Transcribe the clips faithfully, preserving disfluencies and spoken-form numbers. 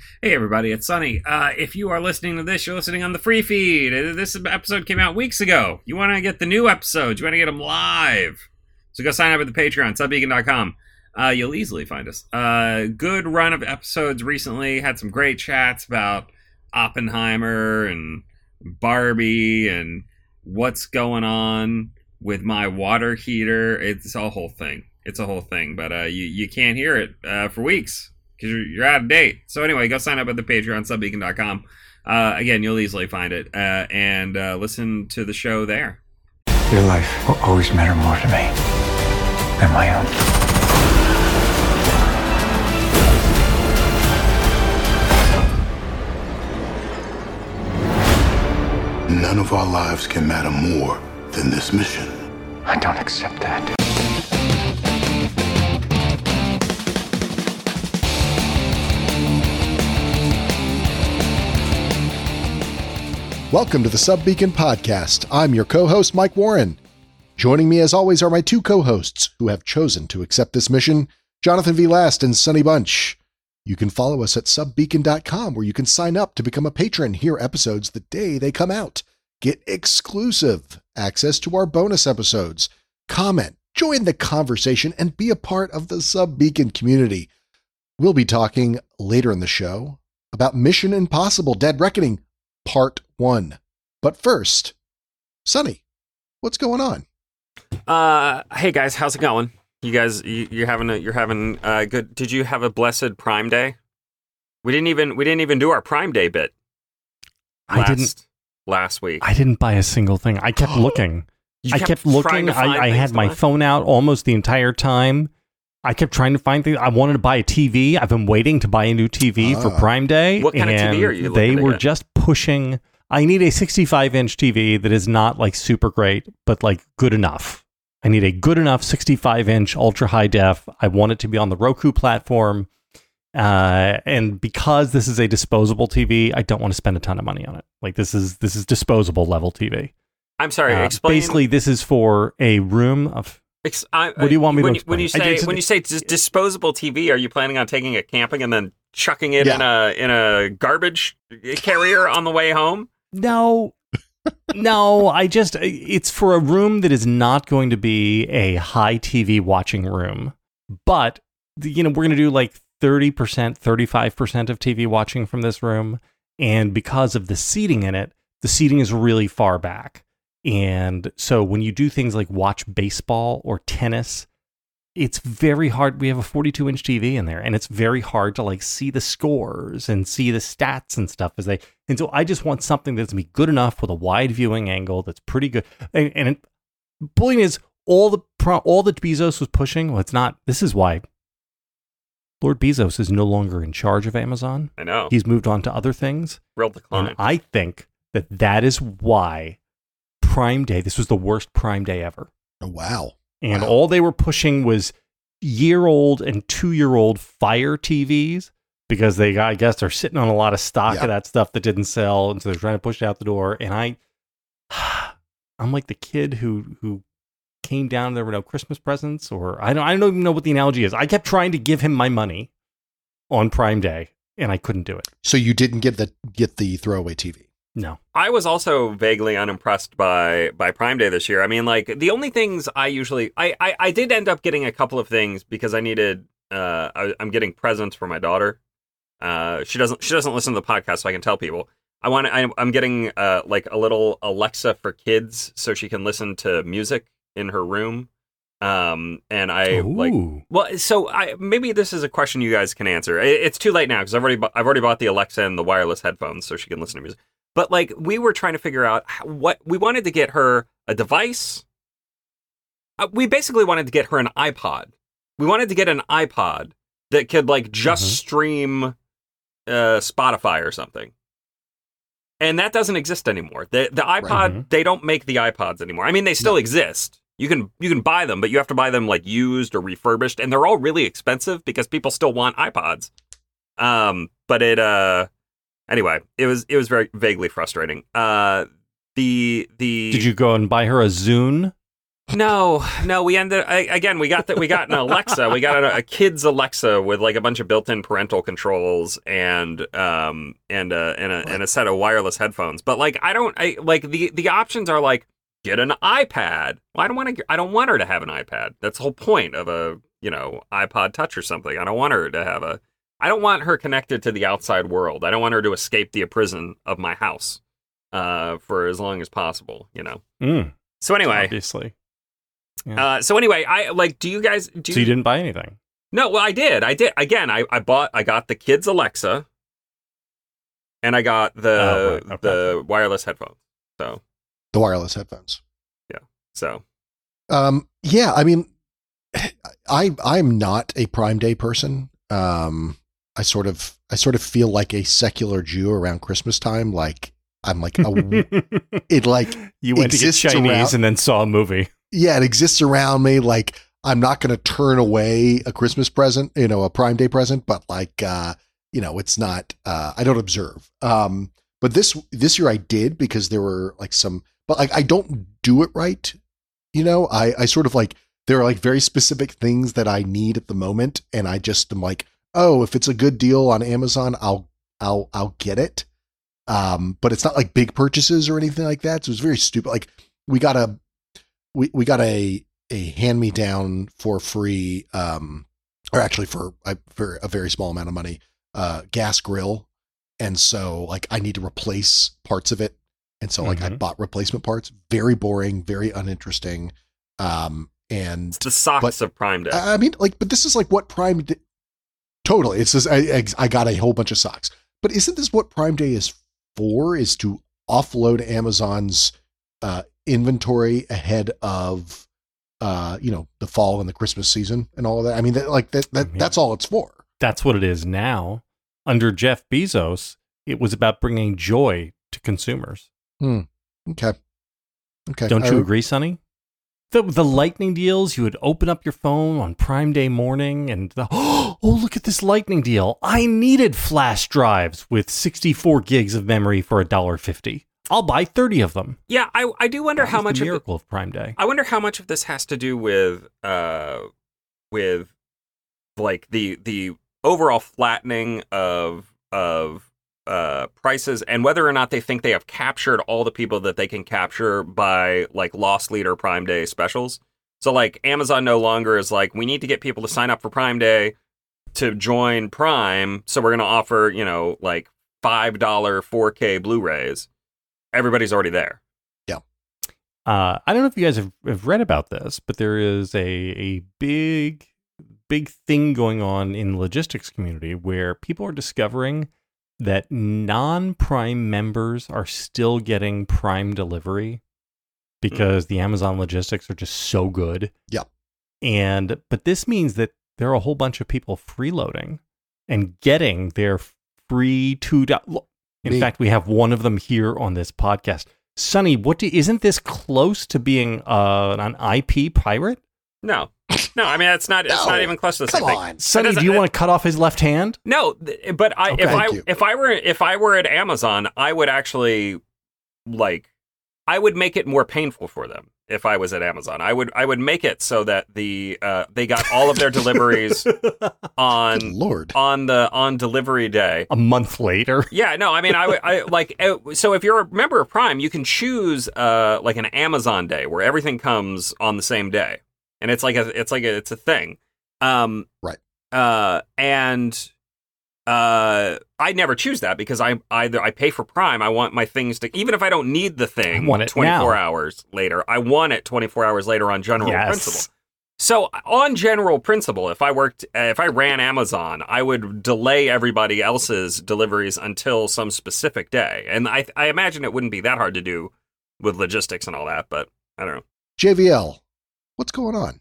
Hey everybody, it's Sunny. Uh, if you are listening to this, you're listening on the free feed. This episode came out weeks ago. You want to get the new episodes, you want to get them live. So go sign up at the Patreon, subbeacon dot com. Uh, you'll easily find us. Uh, good run of episodes recently. Had some great chats about Oppenheimer and Barbie and what's going on with my water heater. It's a whole thing. It's a whole thing, but uh, you, you can't hear it uh, for weeks. Because you're, you're out of date. So anyway, go sign up at the Patreon, subbeacon dot com. Uh, again, you'll easily find it. Uh, and uh, listen to the show there. Your life will always matter more to me than my own. None of our lives can matter more than this mission. I don't accept that. Welcome to the Subbeacon Podcast. I'm your co-host, Mike Warren. Joining me as always are my two co-hosts who have chosen to accept this mission, Jonathan V. Last and Sonny Bunch. You can follow us at subbeacon dot com where you can sign up to become a patron, hear episodes the day they come out, get exclusive access to our bonus episodes, comment, join the conversation, and be a part of the Subbeacon community. We'll be talking later in the show about Mission Impossible Dead Reckoning Part one. But first, Sonny, what's going on? Uh, hey guys, how's it going? You guys, you, you're having a, you're having uh good. Did you have a blessed Prime Day? We didn't even we didn't even do our Prime Day bit. Last, I didn't last week. I didn't buy a single thing. I kept looking. You I kept kept looking. I, I had my phone out almost the entire time. I kept trying to find things. I wanted to buy a T V. I've been waiting to buy a new T V Ah. for Prime Day. What kind of T V are you looking They to were get? just pushing. I need a sixty-five inch T V that is not like super great, but like good enough. I need a good enough sixty-five inch ultra high def. I want it to be on the Roku platform. Uh, and because this is a disposable T V, I don't want to spend a ton of money on it. Like this is this is disposable level T V. I'm sorry. Uh, explain. Basically, this is for a room of. Ex- I, What do you want me to when you, explain? when you I say did- when you say dis- disposable T V? Are you planning on taking it camping and then chucking it Yeah. in a in a garbage carrier on the way home? No, no, I just, it's for a room that is not going to be a high T V watching room. But, you know, we're going to do like thirty percent, thirty-five percent of T V watching from this room. And because of the seating in it, the seating is really far back. And so when you do things like watch baseball or tennis, it's very hard. We have a forty-two inch T V in there, and it's very hard to like see the scores and see the stats and stuff as they. And so I just want something that's gonna be good enough with a wide viewing angle that's pretty good. And, and it, point is, all the pro, all that Bezos was pushing. Well, it's not. This is why Lord Bezos is no longer in charge of Amazon. I know. He's moved on to other things. Real decline. And I think that that is why Prime Day. This was the worst Prime Day ever. Oh, wow. And Wow. all they were pushing was year-old and two-year-old Fire T Vs because they, I guess, they're sitting on a lot of stock Yeah. of that stuff that didn't sell, and so they're trying to push it out the door. And I, I'm like the kid who who came down. There were no Christmas presents, or I don't, I don't even know what the analogy is. I kept trying to give him my money on Prime Day, and I couldn't do it. So you didn't get the get the throwaway T V? No. I was also vaguely unimpressed by by Prime Day this year. I mean, like the only things I usually I I, I did end up getting a couple of things because I needed. Uh, I, I'm getting presents for my daughter. Uh, she doesn't she doesn't listen to the podcast, so I can tell people. I want I, I'm getting uh like a little Alexa for kids, so she can listen to music in her room. Um, and I like Ooh. well, so I maybe this is a question you guys can answer. It, it's too late now because I've already bu- I've already bought the Alexa and the wireless headphones, so she can listen to music. But like we were trying to figure out how, what we wanted to get her a device. Uh, we basically wanted to get her an iPod. We wanted to get an iPod that could like just Mhm. stream uh, Spotify or something. And that doesn't exist anymore. The the iPod, Right. they don't make the iPods anymore. I mean, they still exist. You can you can buy them, but you have to buy them like used or refurbished, and they're all really expensive because people still want iPods. Um, but it uh anyway, it was it was very vaguely frustrating. Uh the the Did you go and buy her a Zune? No, no, we ended I, again. We got that. We got an Alexa. We got a, a kid's Alexa with like a bunch of built-in parental controls and um and a and a and a set of wireless headphones. But like, I don't. I like the the options are like get an iPad. Well, I don't want to. I don't want her to have an iPad. That's the whole point of a you know iPod Touch or something. I don't want her to have a. I don't want her connected to the outside world. I don't want her to escape the prison of my house uh, for as long as possible. You know. Mm, so anyway, obviously. Yeah. Uh, so anyway, I like. Do you guys? Do so you didn't buy anything? No. Well, I did. I did. Again, I, I bought. I got the kids Alexa, and I got the oh, right. okay. the wireless headphones. So The wireless headphones. Yeah. So. Um. Yeah. I mean, I I'm not a Prime Day person. Um. I sort of I sort of feel like a secular Jew around Christmas time. Like I'm like a, it like you went to get Chinese around, and then saw a movie. Yeah, it exists around me. Like I'm not going to turn away a Christmas present, you know, a Prime Day present, but like uh, you know, it's not. Uh, I don't observe. Um, but this this year I did because there were like some, but like I don't do it right. You know, I I sort of like there are like very specific things that I need at the moment, and I just am like, oh, if it's a good deal on Amazon, I'll I'll I'll get it. Um, but it's not like big purchases or anything like that. So it's very stupid. Like we got a we we got a a hand me down for free, um, or actually for a, for a very small amount of money, uh, gas grill, and so like I need to replace parts of it, and so like mm-hmm. I bought replacement parts. Very boring, very uninteresting. Um, and it's the socks but, of Prime Day. I mean, like, but this is like what Prime Day. Totally. It's just, I, I got a whole bunch of socks, but isn't this what Prime Day is for? Is to offload Amazon's uh, inventory ahead of, uh, you know, the fall and the Christmas season and all of that. I mean, that, like that, that, I mean, that's all it's for. That's what it is now. Under Jeff Bezos, it was about bringing joy to consumers. Hmm. Okay. Okay. Don't you I, agree, Sonny? The the lightning deals, you would open up your phone on Prime Day morning and, the, oh, look at this lightning deal. I needed flash drives with sixty-four gigs of memory for one dollar fifty. I'll buy thirty of them. Yeah, I I do wonder that how was much the miracle of, the, of Prime Day. I wonder how much of this has to do with uh with like the the overall flattening of of uh prices and whether or not they think they have captured all the people that they can capture by like loss leader Prime Day specials. So like Amazon no longer is like, we need to get people to sign up for Prime Day to join Prime, so we're going to offer, you know, like five dollars four K Blu-rays. Everybody's already there. Yeah. Uh, I don't know if you guys have, have read about this, but there is a, a big, big thing going on in the logistics community where people are discovering that non-Prime members are still getting Prime delivery because mm. the Amazon logistics are just so good. Yep. And, but this means that there are a whole bunch of people freeloading and getting their free two dollars. In Me. fact, we have one of them here on this podcast. Sonny, what do, isn't this close to being uh, an I P pirate? No. No, I mean, it's not, it's no, not even close to the come same on. thing. Sonny, do you want to cut off his left hand? No, but I, okay. if I you. if I were if I were at Amazon, I would actually like I would make it more painful for them if I was at Amazon. I would I would make it so that the uh, they got all of their deliveries on Good Lord. on the on delivery day a month later. Yeah, no, I mean, I would I like so if you're a member of Prime, you can choose uh like an Amazon day where everything comes on the same day. And it's like a, it's like a, it's a thing, um, right? Uh, and uh, I never choose that because I either I pay for Prime. I want my things to, even if I don't need the thing, I want it twenty-four now. hours later. I want it twenty-four hours later on general yes. principle. So on general principle, if I worked, uh, if I ran Amazon, I would delay everybody else's deliveries until some specific day. And I, I imagine it wouldn't be that hard to do with logistics and all that, but I don't know. J V L. What's going on?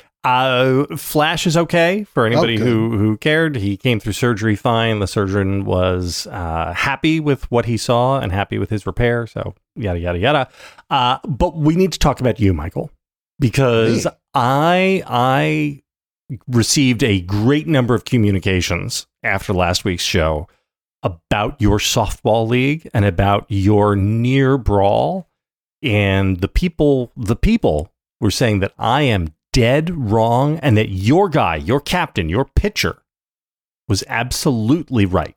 Uh, Flash is okay for anybody oh, who, who cared. He came through surgery fine. The surgeon was uh, happy with what he saw and happy with his repair. So yada, yada, yada. Uh, but we need to talk about you, Michael, because Me? I I received a great number of communications after last week's show about your softball league and about your near brawl. And the people, the people were saying that I am dead wrong and that your guy, your captain, your pitcher was absolutely right.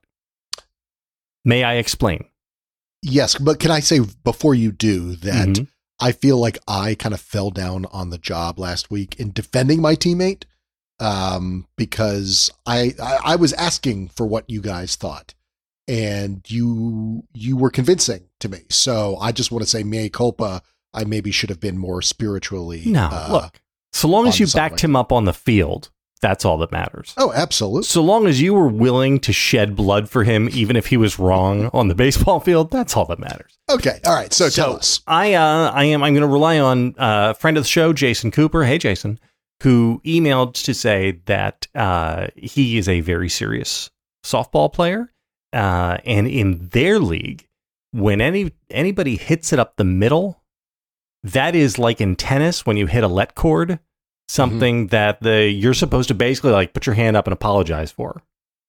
May I explain? Yes, but can I say before you do that, Mhm. I feel like I kind of fell down on the job last week in defending my teammate um, because I, I I was asking for what you guys thought, and you you were convincing to me. So I just want to say mea culpa. I maybe should have been more spiritually. No, uh, look, so long as on you the backed sideline. him up on the field, that's all that matters. Oh, absolutely. So long as you were willing to shed blood for him, even if he was wrong on the baseball field, that's all that matters. Okay. All right. So, tell us. I, uh, I am. I'm going to rely on uh, a friend of the show, Jason Cooper. Hey, Jason, who emailed to say that uh, he is a very serious softball player, uh, and in their league, when any anybody hits it up the middle, that is like in tennis when you hit a let cord. Something mm-hmm. that the you're supposed to basically like put your hand up and apologize for.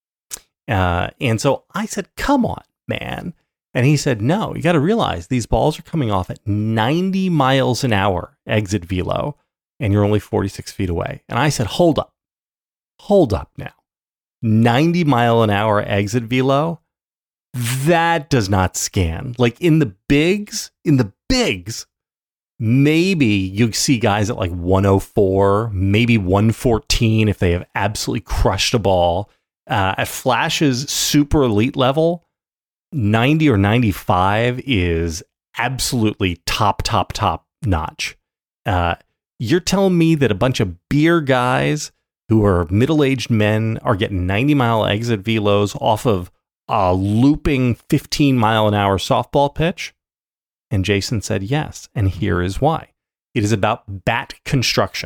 Uh, and so I said, come on, man. And he said, no, you got to realize these balls are coming off at ninety miles an hour exit velo, and you're only forty-six feet away. And I said, hold up. Hold up now. ninety mile an hour exit velo? That does not scan. Like in the bigs, in the bigs, maybe you see guys at like one oh four, maybe one fourteen if they have absolutely crushed a ball. Uh, at Flash's super elite level, ninety or ninety-five is absolutely top, top, top notch. Uh, you're telling me that a bunch of beer guys who are middle-aged men are getting ninety mile exit velos off of a looping fifteen mile an hour softball pitch? And Jason said yes, and here is why. It is about bat construction.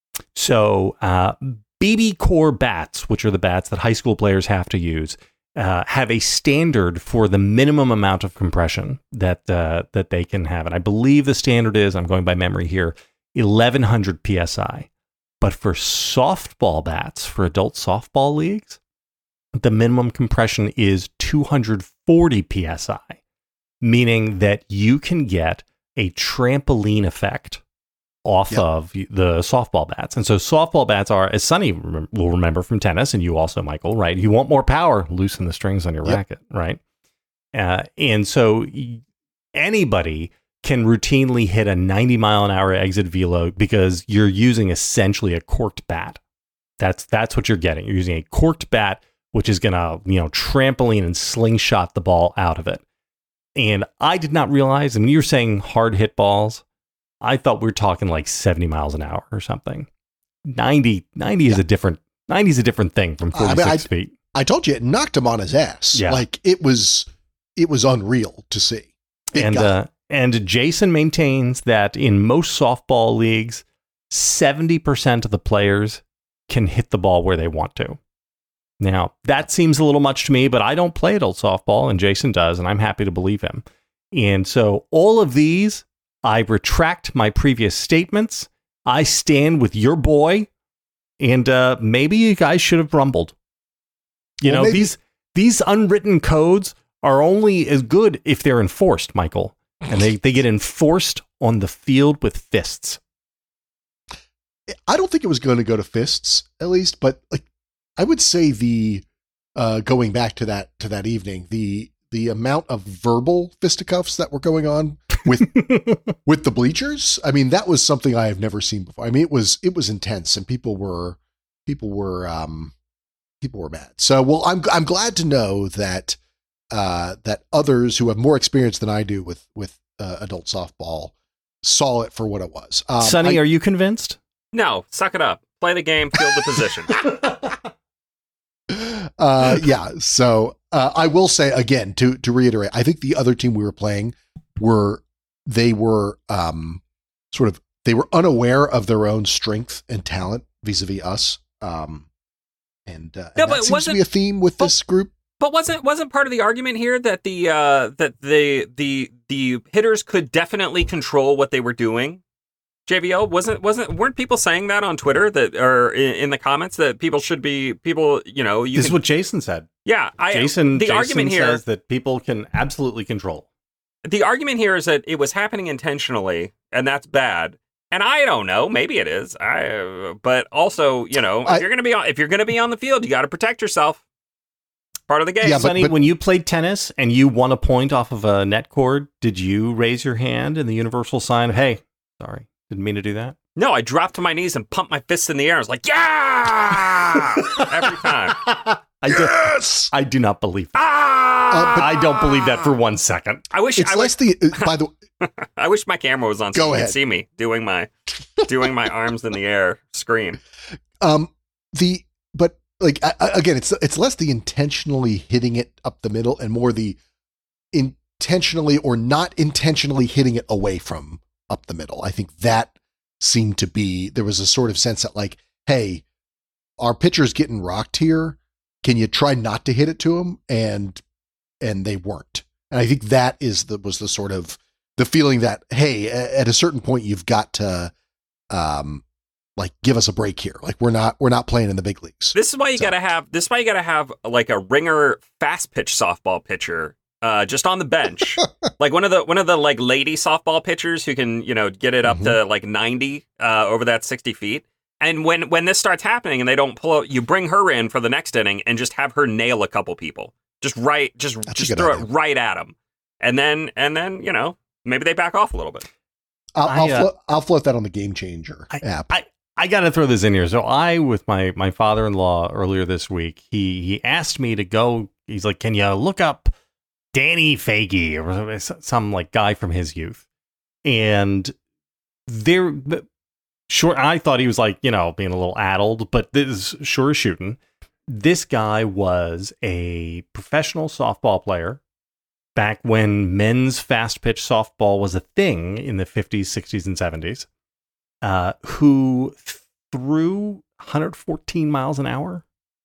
So uh, B B core bats, which are the bats that high school players have to use, uh, have a standard for the minimum amount of compression that uh, that they can have. And I believe the standard is, I'm going by memory here, eleven hundred P S I. But for softball bats, for adult softball leagues, the minimum compression is two hundred forty P S I. Meaning that you can get a trampoline effect off yep. of the softball bats. And so softball bats are, as Sonny rem- will remember from tennis, and you also, Michael, right? You want more power, loosen the strings on your yep. racket, right? Uh, and so anybody can routinely hit a ninety mile an hour exit velo because you're using essentially a corked bat. That's that's what you're getting. You're using a corked bat, which is going to, you know, trampoline and slingshot the ball out of it. And I did not realize, and when you were saying hard hit balls, I thought we were talking like seventy miles an hour or something. ninety, ninety is yeah. a different, ninety is a different thing from forty-six uh, I mean, I, feet. I told you it knocked him on his ass. Yeah. Like it was, it was unreal to see. Big and, uh, and Jason maintains that in most softball leagues, seventy percent of the players can hit the ball where they want to. Now, that seems a little much to me, but I don't play adult softball, and Jason does, and I'm happy to believe him. And so all of these, I retract my previous statements. I stand with your boy, and uh, maybe you guys should have rumbled. You well, know, maybe. these these unwritten codes are only as good if they're enforced, Michael, and they, they get enforced on the field with fists. I don't think it was going to go to fists, at least, but like, I would say the uh, going back to that to that evening, the the amount of verbal fisticuffs that were going on with with the bleachers. I mean, that was something I have never seen before. I mean, it was it was intense, and people were people were um, people were mad. So, well, I'm I'm glad to know that uh, that others who have more experience than I do with with uh, adult softball saw it for what it was. Um, Sonny, I, are you convinced? No, suck it up. Play the game, field the position. Uh, yeah. So uh, I will say again to to reiterate, I think the other team we were playing were they were um, sort of they were unaware of their own strength and talent vis-a-vis us. Um, and, uh, no, and that but seems to be a theme with but, this group. But wasn't wasn't part of the argument here that the uh, that the the the hitters could definitely control what they were doing? J V O wasn't wasn't weren't people saying that on Twitter that or in, in the comments that people should be people you know you this can, is what Jason said. Yeah, I, Jason. The Jason argument here says that people can absolutely control. The argument here is that it was happening intentionally, and that's bad. And I don't know, maybe it is. I, uh, but also, you know, if I- you're gonna be on, if you're gonna be on the field, you got to protect yourself. Part of the game. Yeah, but- Sonny, when you played tennis and you won a point off of a net cord, did you raise your hand in the universal sign of, hey, sorry, didn't mean to do that? No, I dropped to my knees and pumped my fists in the air. I was like, yeah, every time. I Yes! do, I do not believe that. Ah! Uh, but- I don't believe that for one second. I wish. It's I less wish. the. By the I wish my camera was on so Go you ahead. could see me doing my, doing my arms in the air scream. um the but like I, I- again, it's it's less the intentionally hitting it up the middle and more the intentionally or not intentionally hitting it away from up the middle. I think that seemed to be there was a sort of sense that like, hey, our pitcher's getting rocked here. Can you try not to hit it to him? And and they weren't. And I think that is the was the sort of the feeling that, hey, a- at a certain point you've got to um like give us a break here. Like we're not we're not playing in the big leagues. This is why you So- gotta have. This is why you gotta have like a ringer fast pitch softball pitcher, uh, just on the bench, like one of the one of the like lady softball pitchers who can you know get it up to like ninety uh, over that sixty feet. And when when this starts happening and they don't pull out, you bring her in for the next inning and just have her nail a couple people, just right, just That's a just good throw idea. it right at them, and then and then you know maybe they back off a little bit. I'll I, I'll, uh, float, I'll float that on the Game Changer I- app. I, I got to throw this in here. So I, with my, my father-in-law earlier this week, he, he asked me to go, he's like, can you look up Danny Faggy or some like guy from his youth? And there, the- sure, I thought he was like, you know, being a little addled, but this is sure as shooting. This guy was a professional softball player back when men's fast pitch softball was a thing in the fifties, sixties, and seventies. Uh, who threw one hundred fourteen miles an hour,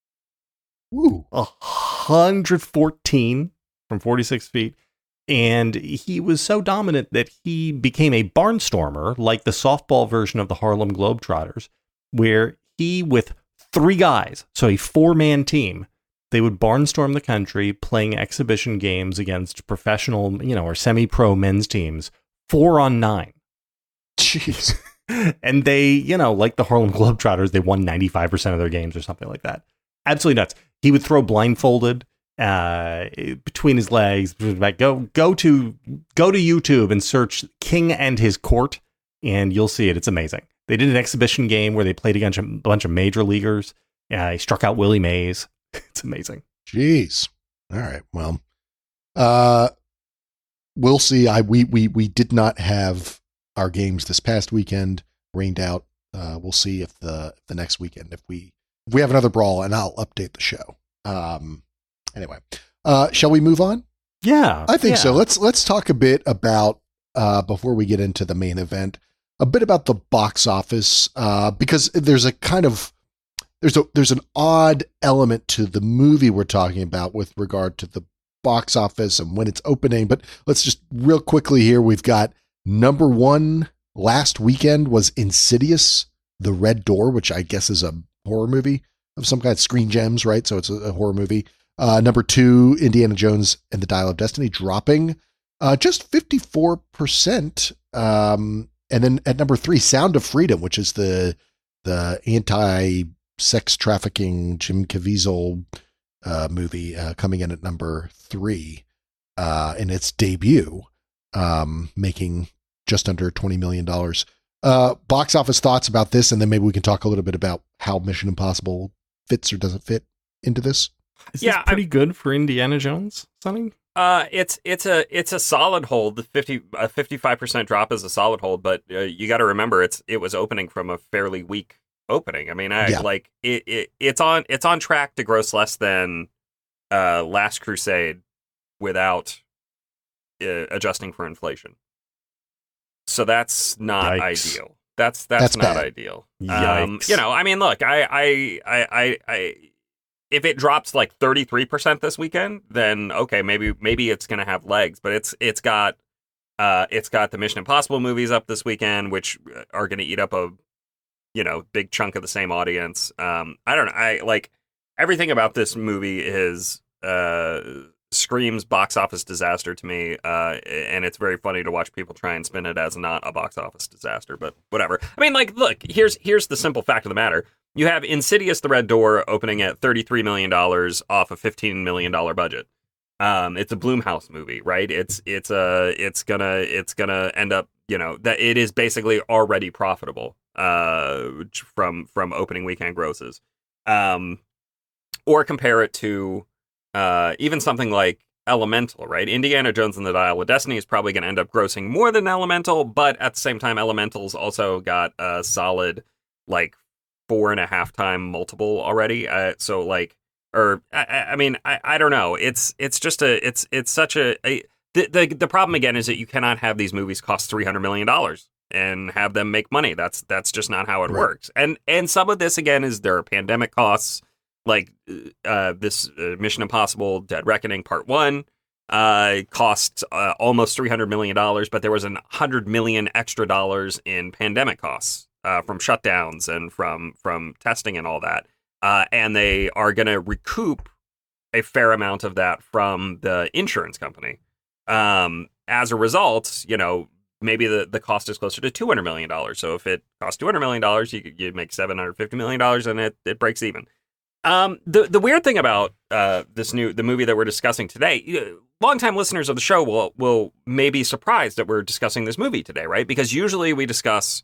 Ooh. one hundred fourteen from forty-six feet. And he was so dominant that he became a barnstormer, like the softball version of the Harlem Globetrotters, where he, with three guys, so a four-man team, they would barnstorm the country playing exhibition games against professional, you know, or semi-pro men's teams, four on nine. Jeez. And they, you know, like the Harlem Globetrotters, they won ninety-five percent of their games or something like that. Absolutely nuts. He would throw blindfolded uh, between his legs. Go go to go to YouTube and search King and His Court, and you'll see it. It's amazing. They did an exhibition game where they played against a bunch of major leaguers. Uh, he struck out Willie Mays. It's amazing. Jeez. All right. Well, uh, we'll see. I we we we did not have our games this past weekend, rained out. Uh, we'll see if the the next weekend if we if we have another brawl, and I'll update the show. Um. Anyway, uh, shall we move on? Yeah, I think yeah. so. Let's let's talk a bit about uh, before we get into the main event, a bit about the box office uh, because there's a kind of there's a there's an odd element to the movie we're talking about with regard to the box office and when it's opening. But let's just real quickly here. We've got number one last weekend was Insidious: The Red Door, which I guess is a horror movie of some kind. Screen Gems, right? So it's a, a horror movie. Uh, number two, Indiana Jones and the Dial of Destiny, dropping uh, just fifty-four percent. Um, and then at number three, Sound of Freedom, which is the the anti-sex trafficking Jim Caviezel uh, movie, uh, coming in at number three uh, in its debut, um, making just under twenty million dollars. Uh, box office thoughts about this, and then maybe we can talk a little bit about how Mission Impossible fits or doesn't fit into this. Is Yeah, this pretty good for Indiana Jones, Sonny? Uh, it's it's a it's a solid hold. The fifty a fifty five percent drop is a solid hold, but uh, you got to remember it's it was opening from a fairly weak opening. I mean, I Yeah. like it, it. It's on it's on track to gross less than uh, Last Crusade without uh, adjusting for inflation. So that's not Yikes. ideal. That's that's, That's not bad. ideal. Um, Yikes. you know, I mean, look, I I I I. I if it drops like thirty-three percent this weekend, then okay, maybe maybe it's going to have legs, but it's it's got uh it's got the Mission Impossible movies up this weekend, which are going to eat up a you know, big chunk of the same audience. Um I don't know. I like everything about this movie is uh screams box office disaster to me, uh, and it's very funny to watch people try and spin it as not a box office disaster, but whatever. I mean, like, look, here's here's the simple fact of the matter. You have Insidious: The Red Door opening at thirty-three million dollars off a fifteen million dollars budget. Um, it's a Blumhouse movie, right? It's it's a it's gonna it's gonna end up, you know, that it is basically already profitable uh, from from opening weekend grosses. Um, or compare it to uh, even something like Elemental, right? Indiana Jones and the Dial of Destiny is probably going to end up grossing more than Elemental, but at the same time, Elemental's also got a solid like four and a half time multiple already. Uh, so like, or I, I mean, I, I don't know. It's it's just a it's it's such a, a the, the the problem again is that you cannot have these movies cost three hundred million dollars and have them make money. That's that's just not how it right. works. And and some of this again is there are pandemic costs. Like uh, this uh, Mission Impossible Dead Reckoning Part One uh, cost uh, almost three hundred million dollars, but there was an hundred million extra dollars in pandemic costs uh, from shutdowns and from from testing and all that, uh, and they are going to recoup a fair amount of that from the insurance company. Um, as a result, you know, maybe the, the cost is closer to two hundred million dollars. So if it costs two hundred million dollars, you you make seven hundred fifty million dollars, and it it breaks even. Um, the the weird thing about uh, this new the movie that we're discussing today, longtime listeners of the show will will may be surprised that we're discussing this movie today, right? Because usually we discuss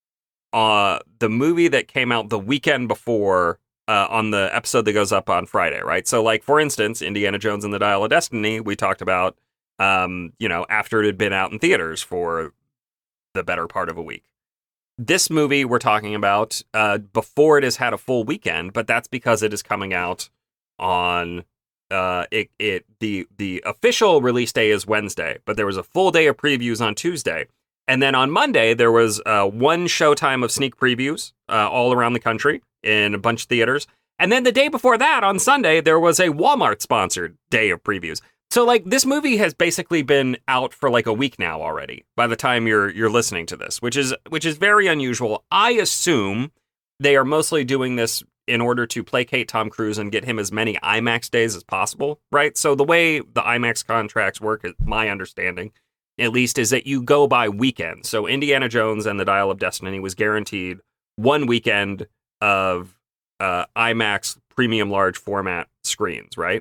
uh, the movie that came out the weekend before uh, on the episode that goes up on Friday, right? So, like for instance, Indiana Jones and the Dial of Destiny, we talked about, um, you know, after it had been out in theaters for the better part of a week. This movie we're talking about uh, before it has had a full weekend, but that's because it is coming out on uh, it. It the the official release day is Wednesday, but there was a full day of previews on Tuesday, and then on Monday there was uh, one showtime of sneak previews uh, all around the country in a bunch of theaters, and then the day before that on Sunday there was a Walmart sponsored day of previews. So, like, this movie has basically been out for like a week now already by the time you're you're listening to this, which is which is very unusual. I assume they are mostly doing this in order to placate Tom Cruise and get him as many IMAX days as possible, right? So the way the IMAX contracts work, is my understanding, at least, is that you go by weekends. So Indiana Jones and the Dial of Destiny was guaranteed one weekend of uh, IMAX premium large format screens, right?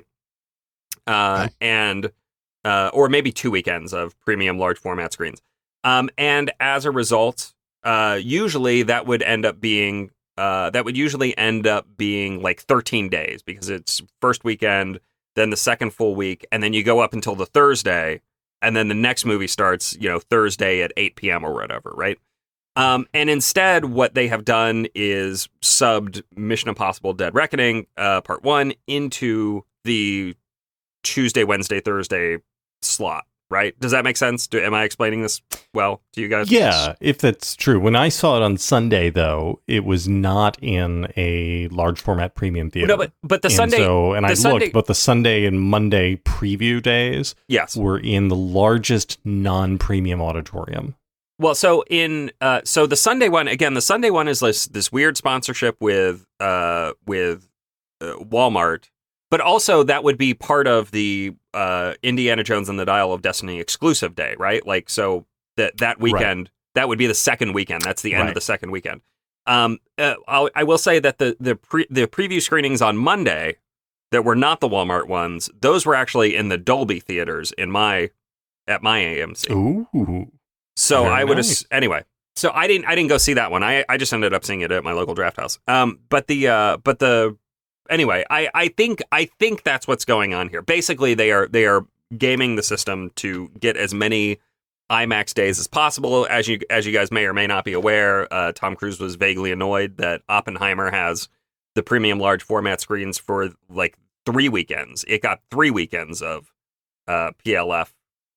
Uh, okay. And, uh, or maybe two weekends of premium large format screens. Um, and as a result, uh, usually that would end up being, uh, that would usually end up being like thirteen days because it's first weekend, then the second full week, and then you go up until the Thursday, and then the next movie starts, you know, Thursday at eight p.m. or whatever, right? Um, and instead, what they have done is subbed Mission Impossible Dead Reckoning, uh, Part One into the Tuesday, Wednesday, Thursday slot, right? Does that make sense? Do, am I explaining this well to you guys? Yeah, if that's true. When I saw it on Sunday, though, it was not in a large format premium theater. No, but but the and Sunday, so, and the I Sunday, looked, but the Sunday and Monday preview days, yes, were in the largest non-premium auditorium. Well, so in uh, so the Sunday one again, the Sunday one is this this weird sponsorship with uh with uh, Walmart. But also, that would be part of the uh, Indiana Jones and the Dial of Destiny exclusive day, right? Like, so that that weekend, right. that would be the second weekend. That's the end right. of the second weekend. Um, uh, I'll, I will say that the the pre, the preview screenings on Monday that were not the Walmart ones, those were actually in the Dolby theaters in my at my A M C. Ooh, so I would nice. have anyway. So I didn't I didn't go see that one. I I just ended up seeing it at my local draft house. Um, but the uh, but the Anyway, I, I think I think that's what's going on here. Basically, they are they are gaming the system to get as many IMAX days as possible. As you as you guys may or may not be aware, uh, Tom Cruise was vaguely annoyed that Oppenheimer has the premium large format screens for like three weekends. It got three weekends of uh, P L F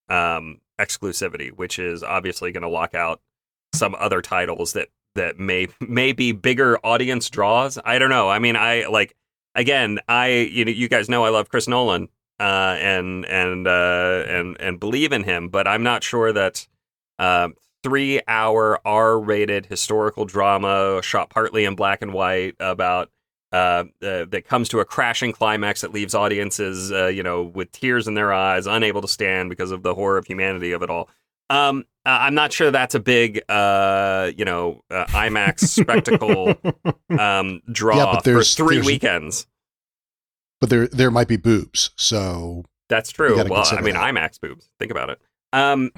um, exclusivity, which is obviously going to lock out some other titles that that may may be bigger audience draws. I don't know. I mean, I like. Again, I you know you guys know I love Chris Nolan uh, and and uh, and and believe in him, but I'm not sure that uh, three-hour R-rated historical drama shot partly in black and white about uh, uh, that comes to a crashing climax that leaves audiences, uh, you know, with tears in their eyes, unable to stand because of the horror of humanity of it all. Um, uh, I'm not sure that's a big, uh, you know, uh, IMAX spectacle um, draw Yeah, but for there's- three there's- weekends. But there there might be boobs, so That's true. gotta Well, I consider mean, that. IMAX boobs. Think about it. Um,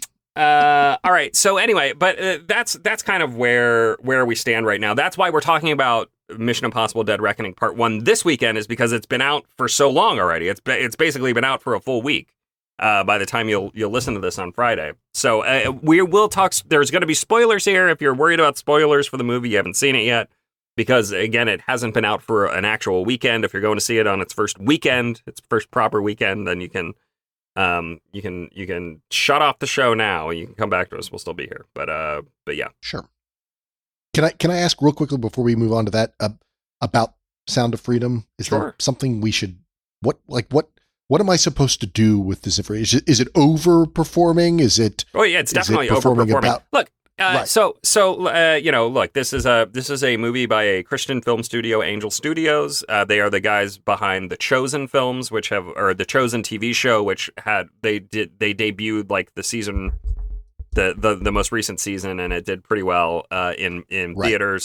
uh, all right. So anyway, but uh, that's that's kind of where where we stand right now. That's why we're talking about Mission Impossible: Dead Reckoning Part One this weekend, is because it's been out for so long already. It's ba- it's basically been out for a full week. Uh, by the time you'll you'll listen to this on Friday, so uh, we will talk. There's going to be spoilers here. If you're worried about spoilers for the movie, you haven't seen it yet, because again, it hasn't been out for an actual weekend. If you're going to see it on its first weekend, its first proper weekend, then you can, um, you can you can shut off the show now and you can come back to us. We'll still be here, but uh, but yeah, sure. Can I can I ask real quickly before we move on to that uh, about Sound of Freedom? Is Sure. there something we should what like what what am I supposed to do with this information? Is it, is it overperforming? Is it oh yeah, it's is it definitely performing overperforming. about- Look. Uh, Right. So, so uh, you know, look, this is a this is a movie by a Christian film studio, Angel Studios. Uh, they are the guys behind the Chosen films, which have, or the Chosen T V show, which had they did they debuted like the season, the the, the most recent season, and it did pretty well uh, in in Right. theaters.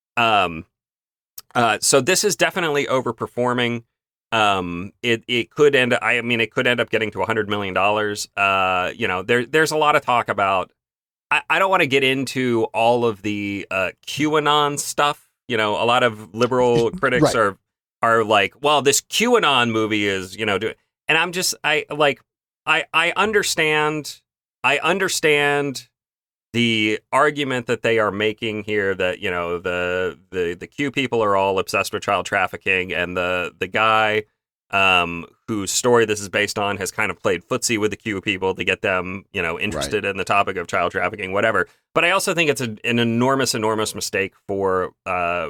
Um, uh, so this is definitely overperforming. Um, it it could end. I mean, it could end up getting to a hundred million dollars. Uh, you know, there there's a lot of talk about. I, I don't want to get into all of the uh, QAnon stuff. You know, a lot of liberal critics Right. are are like, well, this QAnon movie is, you know, do, and I'm just, I like, I I understand, I understand the argument that they are making here that, you know, the the the Q people are all obsessed with child trafficking, and the the guy um, whose story this is based on has kind of played footsie with the Q people to get them, you know, interested in the topic of child trafficking, whatever. But I also think it's a, an enormous, enormous mistake for uh,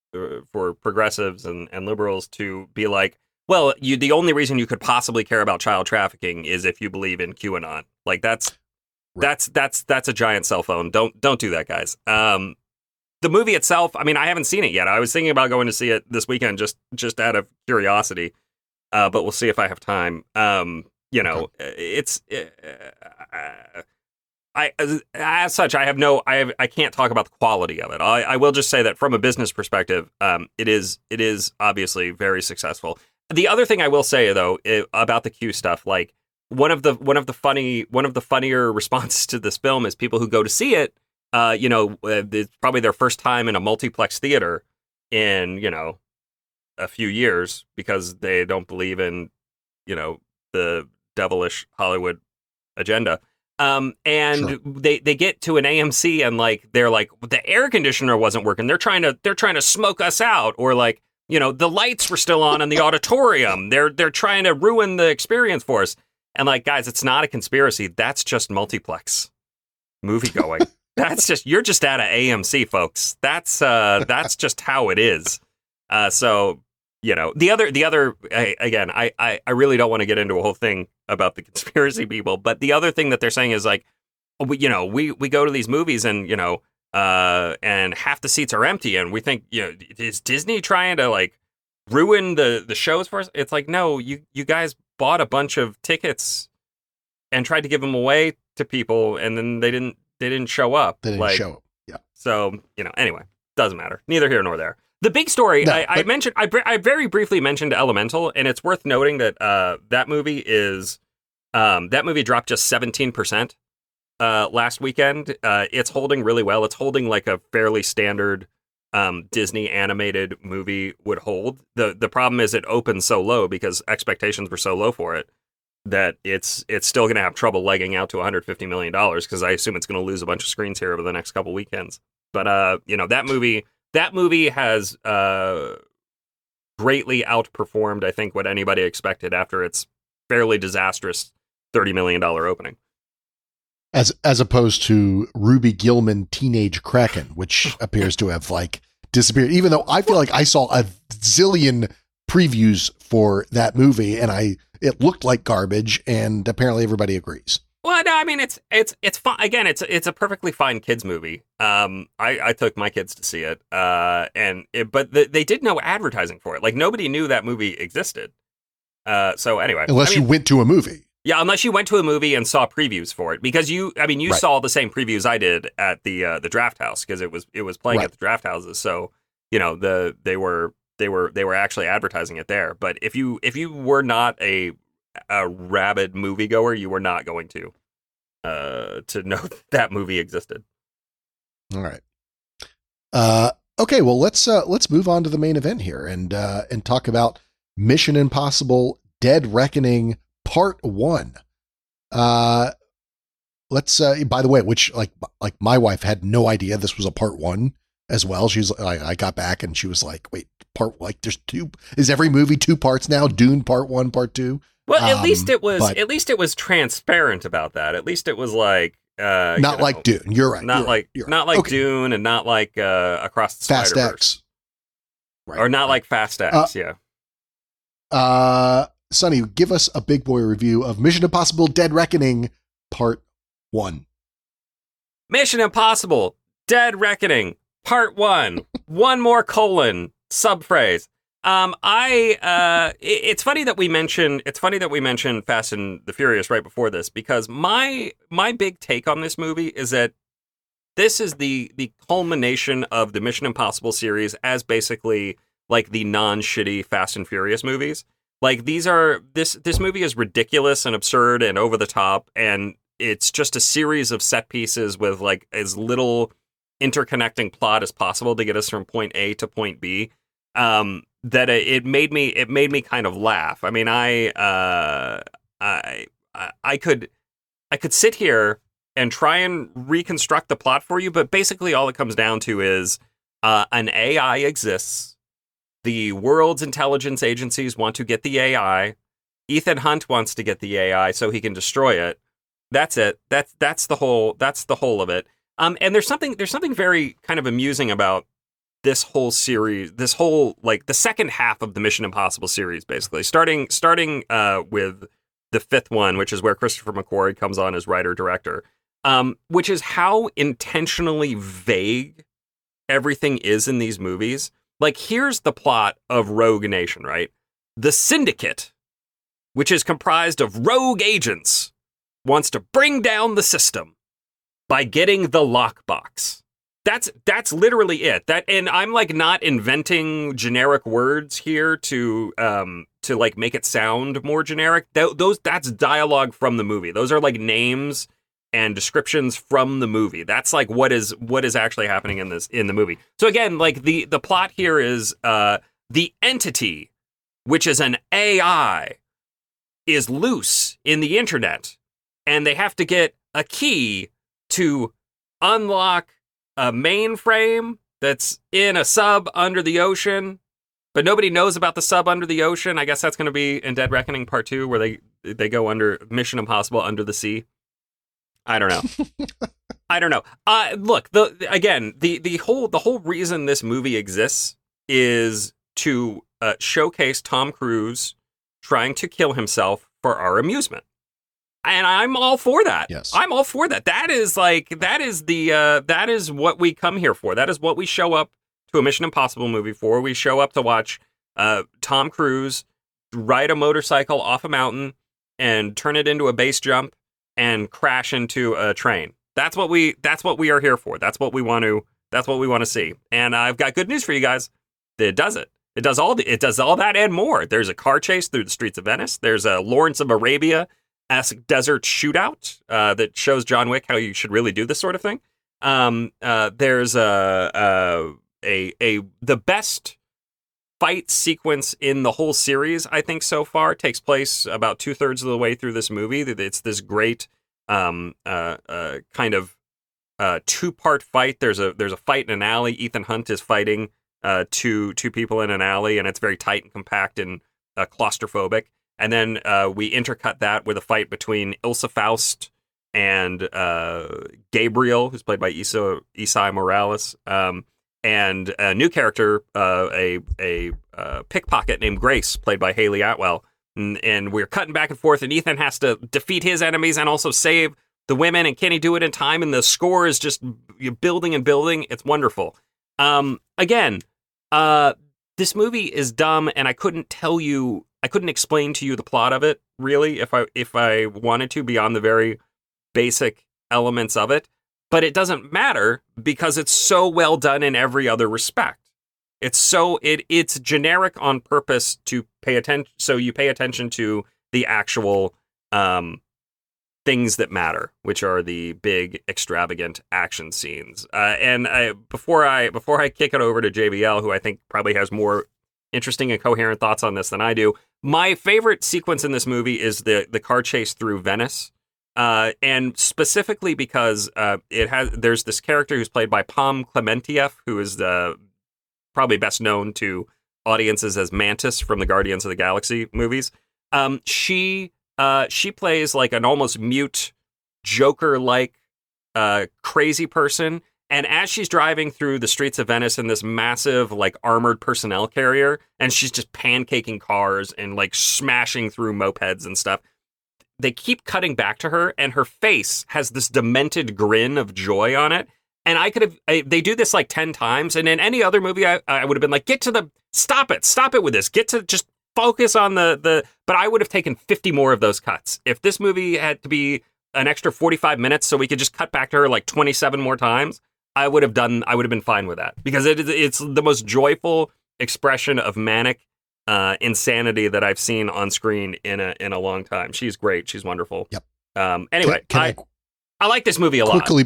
for progressives and, and liberals to be like, well, you the only reason you could possibly care about child trafficking is if you believe in QAnon. Like that's Right. that's that's that's a giant cell phone. Don't don't do that, guys. Um, the movie itself, I mean, I haven't seen it yet. I was thinking about going to see it this weekend just just out of curiosity. Uh, but we'll see if I have time. Um, you know, it's uh, I as, as such, I have no, I have, I can't talk about the quality of it. I, I will just say that from a business perspective, um, it is it is obviously very successful. The other thing I will say though I, about the Q stuff, like one of the one of the funny one of the funnier responses to this film is people who go to see it. Uh, you know, it's probably their first time in a multiplex theater in, you know, a few years because they don't believe in, you know, the devilish Hollywood agenda. Um, and Sure. they, they get to an A M C and like, they're like, the air conditioner wasn't working. They're trying to, they're trying to smoke us out. Or like, you know, the lights were still on in the auditorium. They're, they're trying to ruin the experience for us. And like, guys, it's not a conspiracy. That's just multiplex movie going. That's just, you're just at an A M C, folks. That's, uh, that's just how it is. Uh, so, you know, the other, the other, I, again, I, I, I really don't want to get into a whole thing about the conspiracy people, but the other thing that they're saying is like, we, you know, we, we go to these movies and, you know, uh, and half the seats are empty and we think, you know, is Disney trying to like ruin the, the shows for us? It's like, no, you, you guys bought a bunch of tickets and tried to give them away to people and then they didn't, they didn't show up. They didn't like, show up. Yeah. So, you know, anyway, doesn't matter. Neither here nor there. The big story, No, I, I but- mentioned, I, br- I very briefly mentioned Elemental, and it's worth noting that uh, that movie is, um, that movie dropped just seventeen percent uh, last weekend. Uh, it's holding really well. It's holding like a fairly standard um, Disney animated movie would hold. The The problem is it opened so low because expectations were so low for it that it's it's still going to have trouble legging out to one hundred fifty million dollars because I assume it's going to lose a bunch of screens here over the next couple weekends. But, uh, you know, that movie... That movie has uh, greatly outperformed, I think, what anybody expected after its fairly disastrous thirty million dollars opening. As as opposed to Ruby Gilman Teenage Kraken, which appears to have like disappeared, even though I feel like I saw a zillion previews for that movie and I it looked like garbage and apparently everybody agrees. Well, no, I mean it's it's it's fun. Again, it's it's a perfectly fine kids movie. Um, I, I took my kids to see it, uh, and it, but the, they did no advertising for it. Like nobody knew that movie existed. Uh, so anyway, unless I mean, you went to a movie, yeah, unless you went to a movie and saw previews for it, because you, I mean, you right. saw the same previews I did at the uh, the Draft House because it was it was playing right. at the Draft Houses. So you know the they were they were they were actually advertising it there. But if you if you were not a a rabid moviegoer, you were not going to. Uh, to know that movie existed. All right. Uh, okay. Well, let's uh, let's move on to the main event here and uh, and talk about Mission Impossible: Dead Reckoning Part One. Uh, let's. Uh, by the way, which like like my wife had no idea this was a Part One as well. She's like, I got back and she was like, "Wait, part like there's two? Is every movie two parts now? Dune Part One, Part Two?" Well, at um, least it was. but, at least it was transparent about that. At least it was like uh, not you know, like Dune. You're right. Not you're like right, not like okay. Dune, and not like uh, Across the Fast Spider-Verse. X. Right, or not right. like Fast X. Uh, yeah. Uh, Sonny, give us a big boy review of Mission Impossible: Dead Reckoning Part One. Mission Impossible: Dead Reckoning Part One. One more colon subphrase. Um, I uh, it, it's funny that we mentioned it's funny that we mentioned Fast and the Furious right before this, because my my big take on this movie is that this is the the culmination of the Mission Impossible series as basically like the non-shitty Fast and Furious movies. Like these are this this movie is ridiculous and absurd and over the top, and it's just a series of set pieces with like as little interconnecting plot as possible to get us from point A to point B. Um, that it made me it made me kind of laugh. I mean, I uh, I I could I could sit here and try and reconstruct the plot for you, but basically all it comes down to is uh, an A I exists. The world's intelligence agencies want to get the A I. Ethan Hunt wants to get the A I so he can destroy it. That's it. That's that's the whole that's the whole of it. Um, and there's something there's something very kind of amusing about this whole series, this whole, like, the second half of the Mission Impossible series, basically. Starting starting uh, with the fifth one, which is where Christopher McQuarrie comes on as writer-director, um, which is how intentionally vague everything is in these movies. Like, here's the plot of Rogue Nation, right? The Syndicate, which is comprised of rogue agents, wants to bring down the system by getting the lockbox. That's that's literally it. That and I'm like not inventing generic words here to um to like make it sound more generic. Th- those that's dialogue from the movie. Those are like names and descriptions from the movie. That's like what is what is actually happening in this in the movie. So again, like the the plot here is uh the entity, which is an A I, is loose in the internet, and they have to get a key to unlock a mainframe that's in a sub under the ocean, but nobody knows about the sub under the ocean. I guess that's going to be in Dead Reckoning Part Two, where they they go under Mission Impossible Under the Sea. I don't know. I don't know. Uh, look, the again, the the whole the whole reason this movie exists is to uh, showcase Tom Cruise trying to kill himself for our amusement. And I'm all for that. Yes. I'm all for that. That is like, that is the, uh, that is what we come here for. That is what we show up to a Mission Impossible movie for. We show up to watch uh, Tom Cruise ride a motorcycle off a mountain and turn it into a base jump and crash into a train. That's what we, that's what we are here for. That's what we want to, that's what we want to see. And I've got good news for you guys. It does it. It does all the, it does all that and more. There's a car chase through the streets of Venice. There's a Lawrence of Arabia esque desert shootout uh, that shows John Wick how you should really do this sort of thing. Um, uh, there's a, a a a the best fight sequence in the whole series, I think, so far takes place about two thirds of the way through this movie. It's this great um, uh, uh, kind of uh, two part fight. There's a there's a fight in an alley. Ethan Hunt is fighting uh, two two people in an alley, and it's very tight and compact and uh, claustrophobic. And then uh, we intercut that with a fight between Ilsa Faust and uh, Gabriel, who's played by Issa, Isai Morales, um, and a new character, uh, a a uh, pickpocket named Grace, played by Haley Atwell, and, and we're cutting back and forth, and Ethan has to defeat his enemies and also save the women, and can he do it in time? And the score is just building and building. It's wonderful. Um, again, uh, this movie is dumb, and I couldn't tell you, I couldn't explain to you the plot of it, really, if I if I wanted to, beyond the very basic elements of it. But it doesn't matter because it's so well done in every other respect. It's so it it's generic on purpose to pay attention, so you pay attention to the actual um, things that matter, which are the big, extravagant action scenes. Uh, and I, before I before I kick it over to J V L, who I think probably has more interesting and coherent thoughts on this than I do, my favorite sequence in this movie is the the car chase through Venice. Uh, and specifically because uh, it has, there's this character who's played by Pom Klementieff, who is the probably best known to audiences as Mantis from the Guardians of the Galaxy movies. Um, she uh, she plays like an almost mute Joker-like uh, crazy person, and as she's driving through the streets of Venice in this massive like armored personnel carrier, and she's just pancaking cars and like smashing through mopeds and stuff. They keep cutting back to her, and her face has this demented grin of joy on it. And I could have, I, they do this like ten times. And in any other movie, I, I would have been like, get to the, stop it, stop it with this. Get to just focus on the, the, but I would have taken fifty more of those cuts. If this movie had to be an extra forty-five minutes so we could just cut back to her like twenty-seven more times, I would have done, I would have been fine with that. Because it, it's the most joyful expression of manic Uh, insanity that I've seen on screen in a in a long time. She's great. She's wonderful. Yep. Um, anyway, can, can I, I I like this movie a quickly, lot.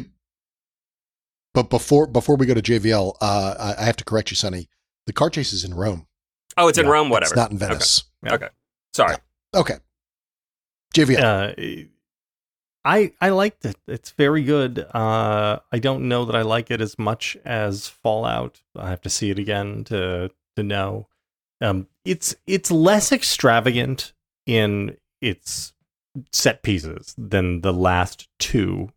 But before before we go to J V L, uh, I, I have to correct you, Sonny. The car chase is in Rome. Oh, it's in Yeah, Rome. Whatever. It's not in Venice. Okay. okay. Sorry. Yeah. Okay. J V L. Uh, I I liked it. It's very good. Uh, I don't know that I like it as much as Fallout. I have to see it again to to know. Um, it's it's less extravagant in its set pieces than the last two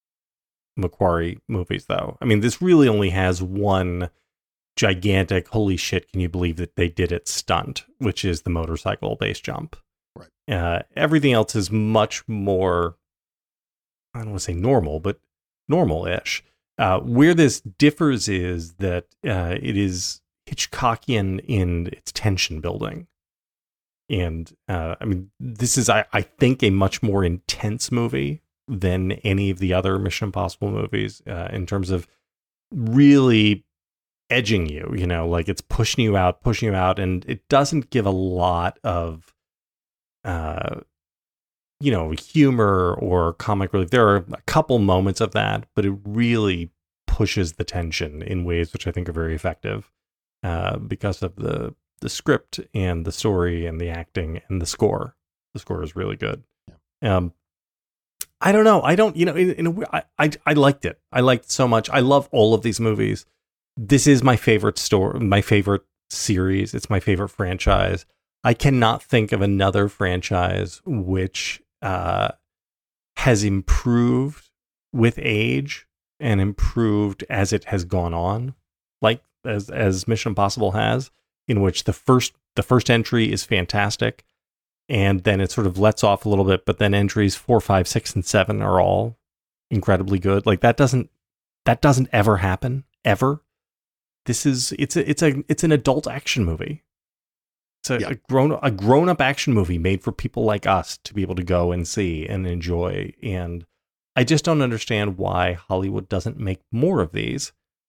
Macquarie movies, though. I mean, this really only has one gigantic, holy shit, can you believe that they did it stunt, which is the motorcycle base jump. Right. Uh, everything else is much more, I don't want to say normal, but normal-ish. Uh, where this differs is that uh, it is Hitchcockian in its tension building. And, uh, I mean, this is, I, I think, a much more intense movie than any of the other Mission Impossible movies uh, in terms of really edging you, you know, like it's pushing you out, pushing you out, and it doesn't give a lot of, uh, you know, humor or comic relief. There are a couple moments of that, but it really pushes the tension in ways which I think are very effective. Uh, because of the the script and the story and the acting and the score. The score is really good. Yeah. Um, I don't know. I don't, you know, in, in a, I, I, I liked it. I liked it so much. I love all of these movies. This is my favorite story, my favorite series. It's my favorite franchise. I cannot think of another franchise which uh, has improved with age and improved as it has gone on. Like, as as Mission Impossible has, in which the first the first entry is fantastic, and then it sort of lets off a little bit, but then entries four, five, six, and seven are all incredibly good. Like that doesn't that doesn't ever happen ever. This is it's a it's a it's an adult action movie. It's a, yeah. a grown a grown up action movie made for people like us to be able to go and see and enjoy. And I just don't understand why Hollywood doesn't make more of these.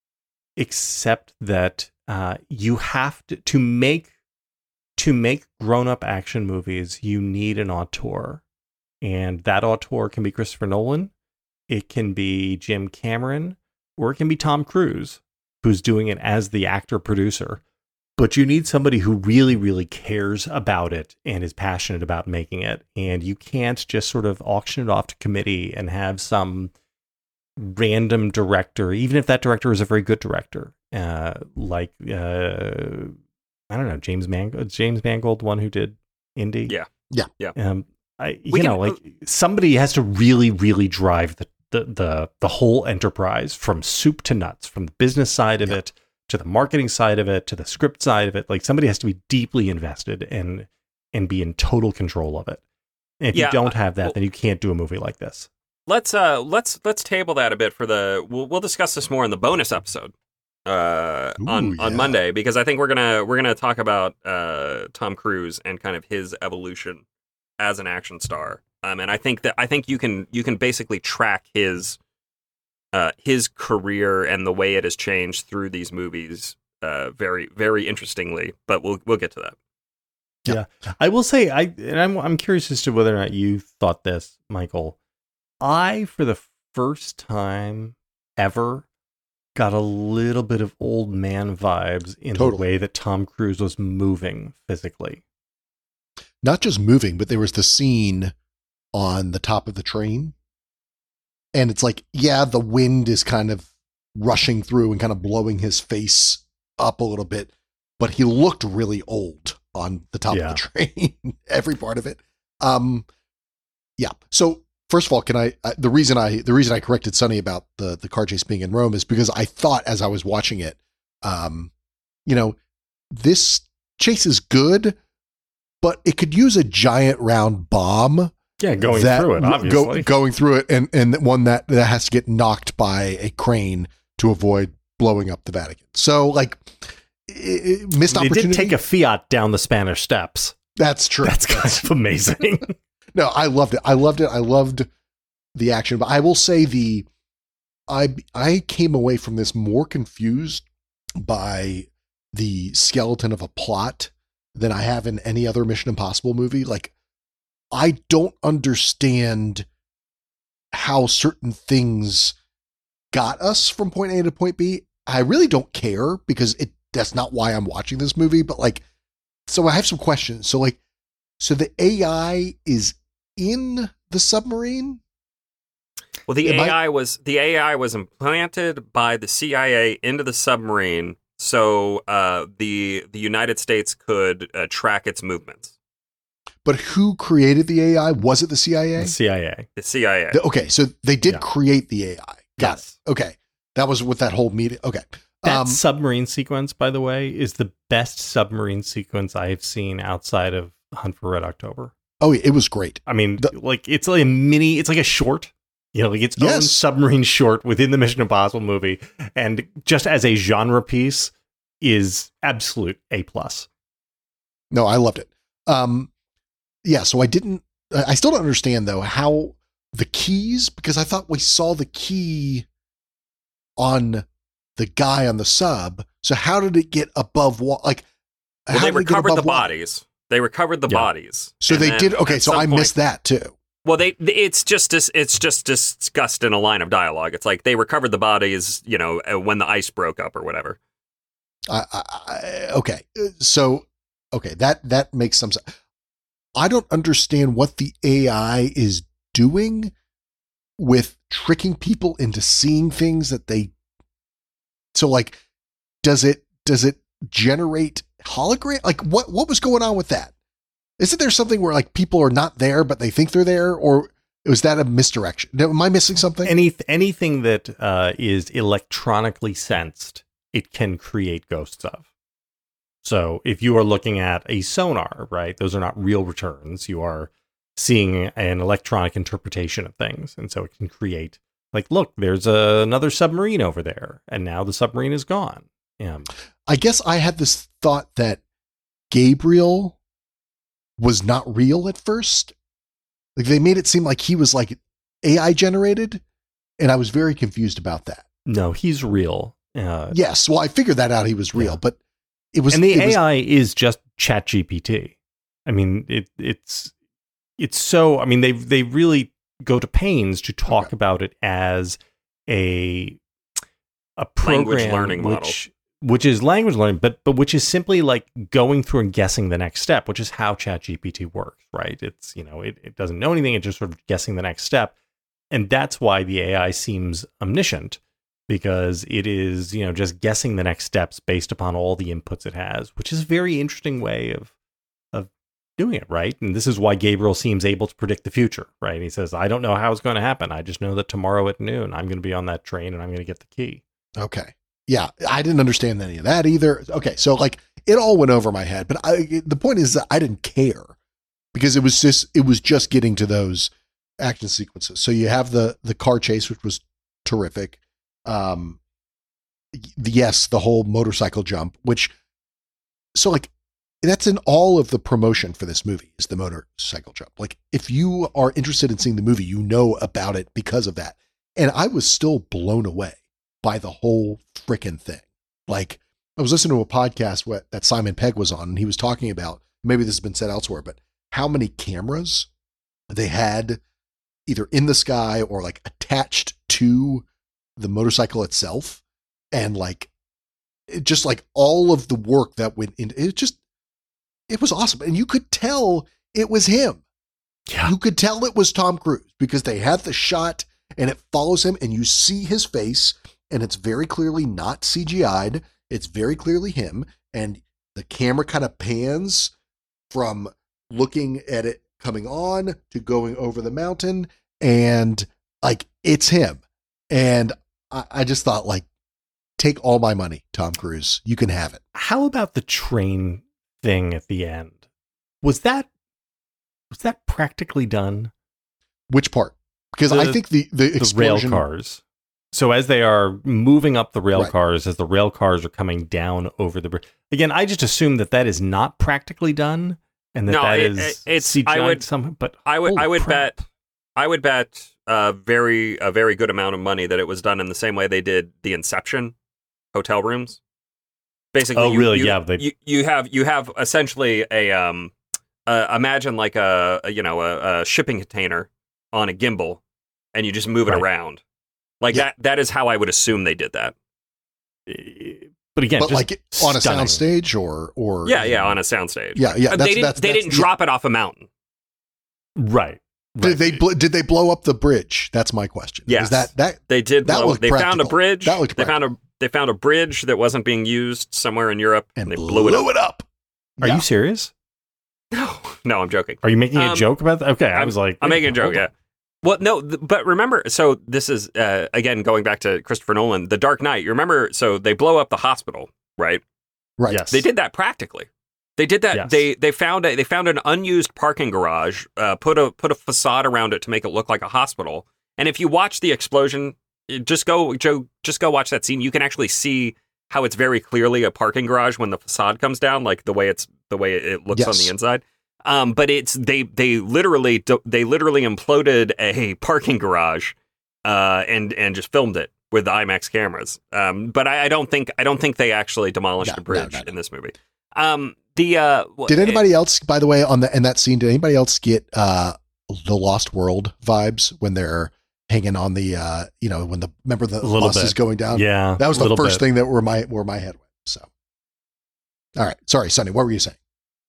Except that uh, you have to to make to make grown-up action movies, you need an auteur, and that auteur can be Christopher Nolan, it can be Jim Cameron, or it can be Tom Cruise, who's doing it as the actor-producer. But you need somebody who really, really cares about it and is passionate about making it, and you can't just sort of auction it off to committee and have some random director, even if that director is a very good director, uh, like uh, I don't know, James Mangold, James Mangold, the one who did Indy. Yeah, yeah, yeah. Um, I, you we know, can, like somebody has to really, really drive the the the the whole enterprise from soup to nuts, from the business side of yeah. it to the marketing side of it to the script side of it. Like somebody has to be deeply invested, and and be in total control of it. And if Yeah, you don't have that, well- then you can't do a movie like this. Let's uh let's let's table that a bit for the we'll we'll discuss this more in the bonus episode uh Ooh, on on yeah. Monday, because I think we're gonna we're gonna talk about uh Tom Cruise and kind of his evolution as an action star. Um and I think that I think you can you can basically track his uh his career and the way it has changed through these movies uh very very interestingly, but we'll we'll get to that. I will say, I and I'm I'm curious as to whether or not you thought this, Michael. I, for the first time ever, got a little bit of old man vibes in Totally. the way that Tom Cruise was moving physically. Not just moving, but there was the scene on the top of the train. And it's like, yeah, the wind is kind of rushing through and kind of blowing his face up a little bit, but he looked really old on the top Yeah. of the train, every part of it. Um, yeah. So first of all, can I, uh, the reason I, the reason I corrected Sonny about the, the car chase being in Rome is because I thought as I was watching it, um, you know, this chase is good, but it could use a giant round bomb. Yeah, going that through it, w- obviously. Go, going through it, and, and one that, that has to get knocked by a crane to avoid blowing up the Vatican. So, like, it, it, missed they opportunity. did take a Fiat down the Spanish Steps. That's true. That's kind of amazing. No, I loved it. I loved it. I loved the action, but I will say the I I came away from this more confused by the skeleton of a plot than I have in any other Mission Impossible movie. Like, I don't understand how certain things got us from point A to point B. I really don't care because it that's not why I'm watching this movie, but like, so I have some questions. So like, so the A I is in the submarine? Well, the It might- A I was the A I was implanted by the C I A into the submarine, so uh, the the United States could uh, track its movements. But who created the A I? Was it the C I A? The C I A. The C I A. The- okay, so they did Yeah. create the A I. Got Yes. it. Okay. That was with that whole meeting. Okay. That Um, submarine sequence, by the way, is the best submarine sequence I have seen outside of Hunt for Red October. oh, it was great. I mean, The- like it's like a mini, it's like a short, you know, like its own Yes. submarine short within the Mission Impossible movie, and just as a genre piece, is absolute A plus. No, I loved it. Um, yeah, so I didn't, I I still don't understand though how the keys, because I thought we saw the key on the guy on the sub. So how did it get above wa- Like, Well, how they did it get recovered the above water? bodies. They recovered the Yeah. bodies. So And they then did. Okay, at so some I point- missed that too. Well, they it's just dis, it's just discussed in a line of dialogue. It's like they recovered the bodies, you know, uh, when the ice broke up or whatever. I, I, I, okay, Uh, so okay, that that makes some sense. I don't understand what the A I is doing with tricking people into seeing things that they. So, like, does it does it generate hologram? Like, what what was going on with that? Isn't there something where like people are not there but they think they're there, or was that a misdirection? Am I missing something? Any anything that uh, is electronically sensed, it can create ghosts of. So if you are looking at a sonar, right, those are not real returns. You are seeing an electronic interpretation of things, and so it can create like, look, there's a, another submarine over there, and now the submarine is gone. Yeah. I guess I had this thought that Gabriel was not real at first. Like, they made it seem like he was like A I generated, and I was very confused about that. No, he's real. Uh, Yes, well, I figured that out. He was real, Yeah. but it was and the it was- A I is just ChatGPT. I mean, it it's it's so. I mean, they they really go to pains to talk Okay. about it as a a Language program learning model. which which is language learning, but but which is simply like going through and guessing the next step, which is how ChatGPT works, right? It's you know it it doesn't know anything; it's just sort of guessing the next step, and that's why the A I seems omniscient. Because it is, you know, just guessing the next steps based upon all the inputs it has, which is a very interesting way of of doing it, right? And this is why Gabriel seems able to predict the future, right? He says, I don't know how it's going to happen. I just know that tomorrow at noon, I'm going to be on that train and I'm going to get the key. okay. Yeah, I didn't understand any of that either. Okay, so like it all went over my head, but I, the point is that I didn't care because it was just it was just getting to those action sequences. So you have the the car chase, which was terrific. Um, the, yes, the whole motorcycle jump, which so like that's in all of the promotion for this movie is the motorcycle jump. Like if you are interested in seeing the movie, you know about it because of that. And I was still blown away by the whole frickin' thing. Like I was listening to a podcast what, that Simon Pegg was on, and he was talking about, maybe this has been said elsewhere, but how many cameras they had either in the sky or like attached to the motorcycle itself. And like, it just like all of the work that went into it, just, it was awesome. And you could tell it was him. Yeah. You could tell it was Tom Cruise because they had the shot and it follows him and you see his face and it's very clearly not C G I'd. It's very clearly him. And the camera kind of pans from looking at it coming on to going over the mountain. And like, it's him. And I, I just thought like, take all my money, Tom Cruise. You can have it. How about the train thing at the end? Was that was that practically done? Which part? Because the, I think the the, the rail cars. So as they are moving up the rail right. cars, as the rail cars are coming down over the bridge. Again, I just assume that that is not practically done, and that no, that it, is it, it's. C G I I would. some, but I would. I would crap. bet. I would bet a very a very good amount of money that it was done in the same way they did the Inception hotel rooms. Basically, oh you, really? You, yeah, they... you you have you have essentially a um uh, imagine like a, a you know a, a shipping container on a gimbal, and you just move it right. around like yeah. that. That is how I would assume they did that. But again, but just like on a stunning. soundstage or or Yeah, yeah, on a soundstage. Yeah, yeah. Uh, That's, they didn't. that's, they that's, didn't yeah. drop it off a mountain. Right. Did they bl- did they blow up the bridge? That's my question. Yes, Is that that they did. that Blow, looked they found a practical. bridge. That looked they found a they found a bridge that wasn't being used somewhere in Europe, and and they blew, blew it up. it up. Are Yeah. you serious? No, no, I'm joking. Are you making a Um, joke about that? Okay, I I'm- was like, I'm making a joke. hold on. Yeah. Well, no, th- but remember, so this is uh, again going back to Christopher Nolan, The Dark Knight. You remember? So they blow up the hospital, right? Right. Yes. They did that practically. They did that. Yes. They they found a, they found an unused parking garage, uh, put a put a facade around it to make it look like a hospital. And if you watch the explosion, just go Joe, just go watch that scene. You can actually see how it's very clearly a parking garage when the facade comes down, like the way it's the way it looks Yes. on the inside. Um, but it's they they literally they literally imploded a parking garage, uh, and and just filmed it with the IMAX cameras. Um, but I, I don't think I don't think they actually demolished No, a bridge no, no, no. in this movie. Um, the uh, Did anybody else, by the way, on the in that scene, did anybody else get uh, the Lost World vibes when they're hanging on the uh, you know, when the remember the A little bus bit. is going down? Yeah, That was the little first bit. thing that where my where my head went. So all right. Sorry, Sonny, what were you saying?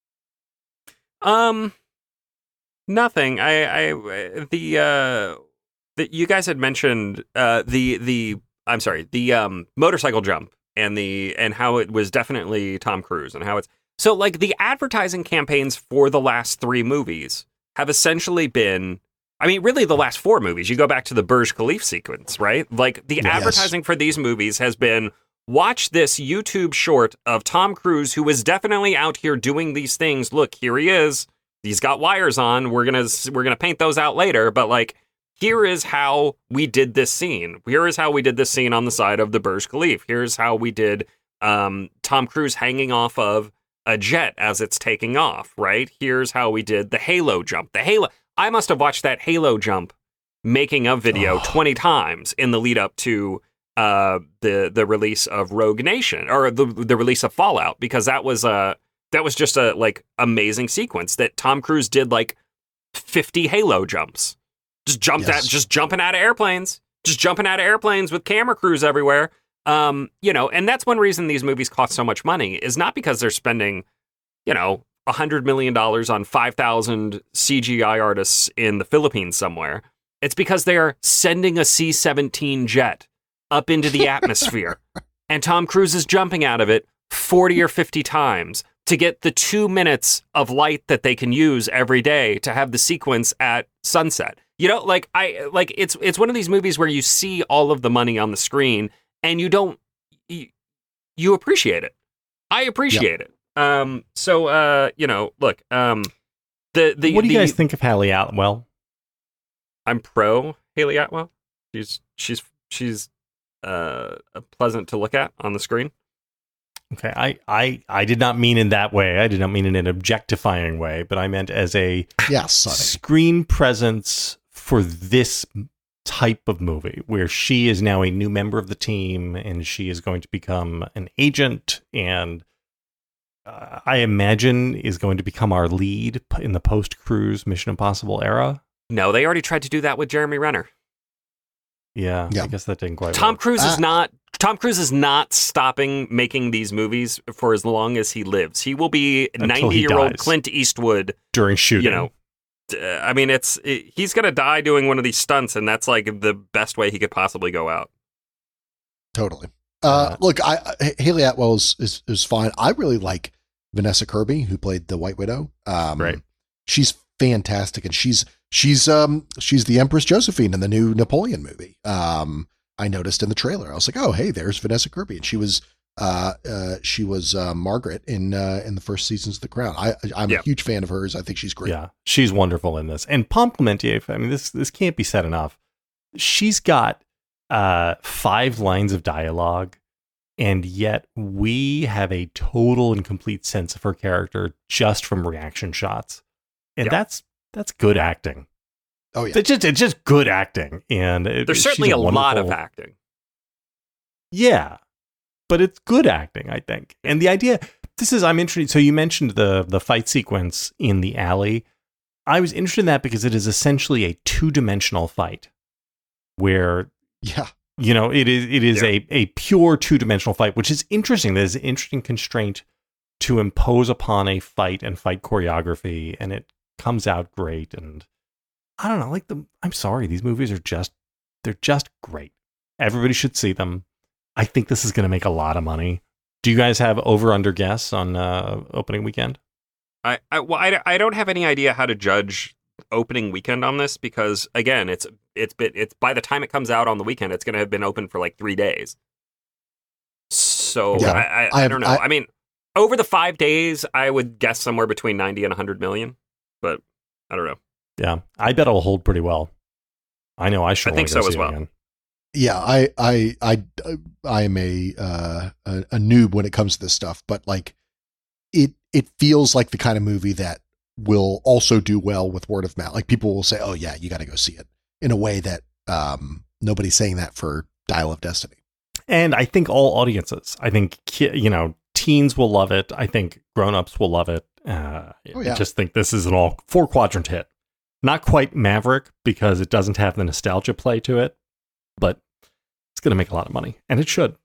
Um, nothing. I, I, the, uh, the, you guys had mentioned, uh, the, the, I'm sorry, the, um, motorcycle jump and the, and how it was definitely Tom Cruise and how it's, so like the advertising campaigns for the last three movies have essentially been, I mean, really the last four movies. You go back to the Burj Khalifa sequence, right? Like the Yes. advertising for these movies has been, watch this YouTube short of Tom Cruise, who is definitely out here doing these things. Look, here he is. He's got wires on. We're gonna we're gonna paint those out later. But like, here is how we did this scene. Here is how we did this scene on the side of the Burj Khalifa. Here's how we did um, Tom Cruise hanging off of a jet as it's taking off. Right. Here's how we did the Halo jump. The Halo. I must have watched that Halo jump making of video Oh. twenty times in the lead up to uh the the release of Rogue Nation or the the release of Fallout, because that was uh that was just a like amazing sequence that Tom Cruise did like fifty Halo jumps, just jumped Yes. at just jumping out of airplanes, just jumping out of airplanes with camera crews everywhere. Um, you know, and that's one reason these movies cost so much money is not because they're spending, you know, a hundred million dollars on five thousand C G I artists in the Philippines somewhere. It's because they are sending a C seventeen jet up into the atmosphere, and Tom Cruise is jumping out of it forty or fifty times to get the two minutes of light that they can use every day to have the sequence at sunset. You know, like I like it's it's one of these movies where you see all of the money on the screen and you don't you, you appreciate it. I appreciate it. Um so uh you know, look, um The, the, what do you the, guys think of Haley Atwell? I'm pro Haley Atwell. She's she's she's uh, pleasant to look at on the screen. Okay, I, I, I did not mean in that way. I did not mean in an objectifying way, but I meant as a Yes, Sonny. screen presence for this type of movie, where she is now a new member of the team and she is going to become an agent, and uh, I imagine is going to become our lead in the post-Cruise Mission Impossible era. No, they already tried to do that with Jeremy Renner. Yeah, Yeah. I guess that didn't quite Tom work. Cruise is Ah. not Tom Cruise is not stopping making these movies for as long as he lives. He will be Until he ninety-year-old dies. Clint Eastwood. During shooting. You know, uh, I mean, it's it, he's gonna die doing one of these stunts, and that's like the best way he could possibly go out. Totally. Uh, Uh, look, I, I Haley Atwell is, is is fine. I really like Vanessa Kirby, who played the White Widow. Um, Right. She's fantastic, and she's she's um she's the Empress Josephine in the new Napoleon movie. Um, I noticed in the trailer. I was like, oh, hey, there's Vanessa Kirby, and she was uh, uh she was uh, Margaret in uh, in the first seasons of The Crown. I I'm Yeah. a huge fan of hers. I think she's great. Yeah, she's wonderful in this. And Pom Clemente, I mean, this this can't be said enough. She's got uh, five lines of dialogue, and yet we have a total and complete sense of her character just from reaction shots, and Yeah. that's that's good acting. Oh yeah. It's just it's just good acting, and it, There's she's certainly a, lot of wonderful- acting. Yeah, but it's good acting, I think. And the idea, this is, I'm interested. So you mentioned the the fight sequence in the alley. I was interested in that because it is essentially a two dimensional fight, where Yeah. you know it is it is Yeah. a a pure two dimensional fight, which is interesting. There's an interesting constraint to impose upon a fight and fight choreography, and it comes out great. And I don't know, like the I'm sorry, these movies are just they're just great. Everybody should see them. I think this is going to make a lot of money. Do you guys have over under guess on uh, opening weekend? I I, well, I I don't have any idea how to judge opening weekend on this because again, it's it's been it's by the time it comes out on the weekend, it's going to have been open for like three days. So Yeah, I I, I I have- don't know. I- I, mean, over the five days, I would guess somewhere between ninety and a hundred million, but I don't know. Yeah, I bet it'll hold pretty well. I know I should. I think only go so as see it well. again. Yeah, I, I, I, I am a, uh, a a noob when it comes to this stuff, but like, it it feels like the kind of movie that will also do well with word of mouth. Like people will say, "Oh yeah, you got to go see it," in a way that um, nobody's saying that for Dial of Destiny. And I think all audiences. I think ki- you know, teens will love it. I think grown-ups will love it. Uh, Oh, yeah. I just think this is an all four quadrant hit. Not quite Maverick because it doesn't have the nostalgia play to it, but it's going to make a lot of money, and it should.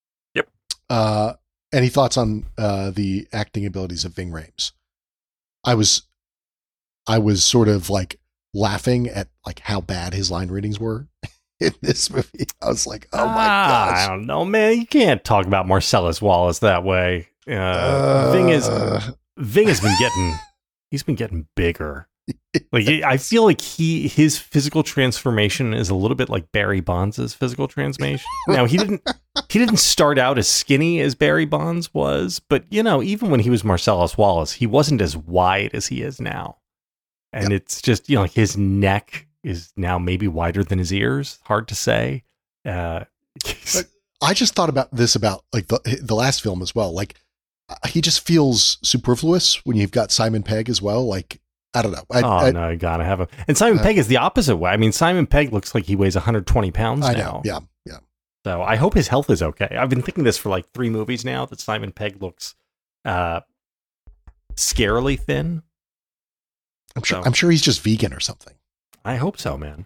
Uh, any thoughts on uh, the acting abilities of Ving Rhames? I was, I was sort of like laughing at like how bad his line readings were in this movie. I was like, oh my Ah, gosh. I don't know, man. You can't talk about Marcellus Wallace that way. Uh, Uh, Ving is Ving has been getting he's been getting bigger. Like I feel like he his physical transformation is a little bit like Barry Bonds' physical transformation. Now he didn't he didn't start out as skinny as Barry Bonds was, but you know, even when he was Marcellus Wallace, he wasn't as wide as he is now. And Yep. it's just, you know, like his neck is now maybe wider than his ears. Hard to say. Uh, But I just thought about this about like the the last film as well. Like uh, he just feels superfluous when you've got Simon Pegg as well. Like I don't know. I, oh I, no, you gotta have him. And Simon Uh, Pegg is the opposite way. I mean, Simon Pegg looks like he weighs one hundred twenty pounds I now. know. Yeah, yeah. So I hope his health is okay. I've been thinking this for like three movies now that Simon Pegg looks uh, scarily thin. I'm sure. So- I'm sure he's just vegan or something. I hope so, man.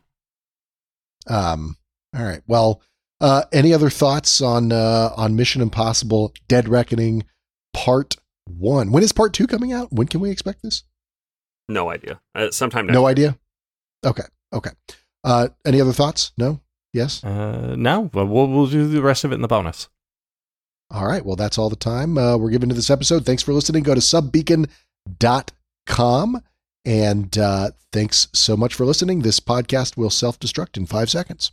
Um. All right. Well. Uh. Any other thoughts on uh on Mission Impossible: Dead Reckoning Part One? When is Part Two coming out? When can we expect this? No idea. Uh, sometime next. No idea. Okay. Okay. Uh. Any other thoughts? No. Yes. Uh, no, but we'll we'll do the rest of it in the bonus. All right. Well, that's all the time uh, we're giving to this episode. Thanks for listening. Go to subbeacon dot com. And uh, thanks so much for listening. This podcast will self-destruct in five seconds.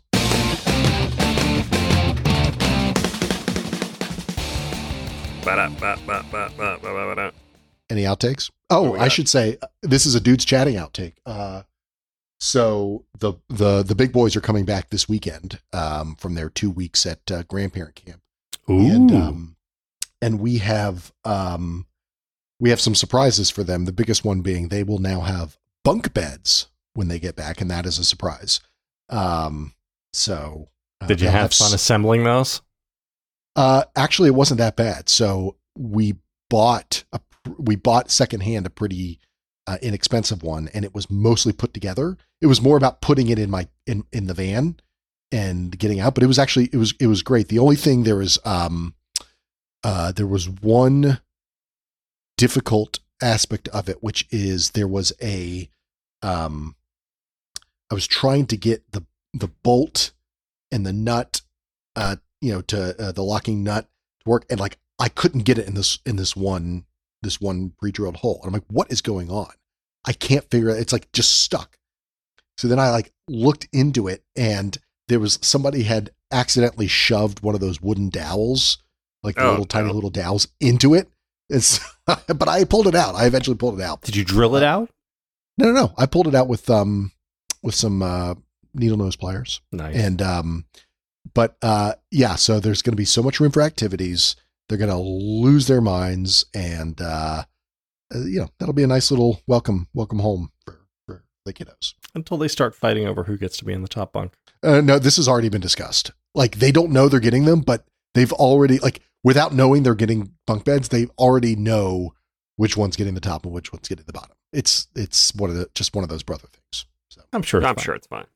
Ba-da, ba, ba, ba, ba, ba, ba, ba. Any outtakes? Oh, we I got? should say uh, this is a dude's chatting outtake. Uh, so the the the big boys are coming back this weekend um, from their two weeks at uh, grandparent camp, Ooh. and um, and we have um, we have some surprises for them. The biggest one being they will now have bunk beds when they get back, and that is a surprise. Um, so uh, Did you they'll have s- fun assembling those? Uh, actually, it wasn't that bad. So we bought a we bought secondhand a pretty uh, inexpensive one, and it was mostly put together. It was more about putting it in my in in the van and getting out. But it was actually it was it was great. The only thing there was um uh there was one difficult aspect of it, which is there was a um I was trying to get the the bolt and the nut uh you know to uh, the locking nut to work, and like I couldn't get it in this in this one this one pre-drilled hole. And I'm like, what is going on? I can't figure it. It's like just stuck. So then I like looked into it, and there was somebody had accidentally shoved one of those wooden dowels, like the Oh, little tiny no. little dowels, into it. It's but I pulled it out. I eventually pulled it out. Did you drill it out? No, no, no. I pulled it out with um with some uh, needle nose pliers. Nice. And um, but uh, yeah. So there's going to be so much room for activities. They're going to lose their minds, and uh, uh, you know that'll be a nice little welcome welcome home for for the kiddos. Until they start fighting over who gets to be in the top bunk. Uh, no, this has already been discussed. Like they don't know they're getting them, but they've already like without knowing they're getting bunk beds, they already know which one's getting the top and which one's getting the bottom. It's it's one of the just one of those brother things. So I'm sure. It's I'm fine. sure it's fine.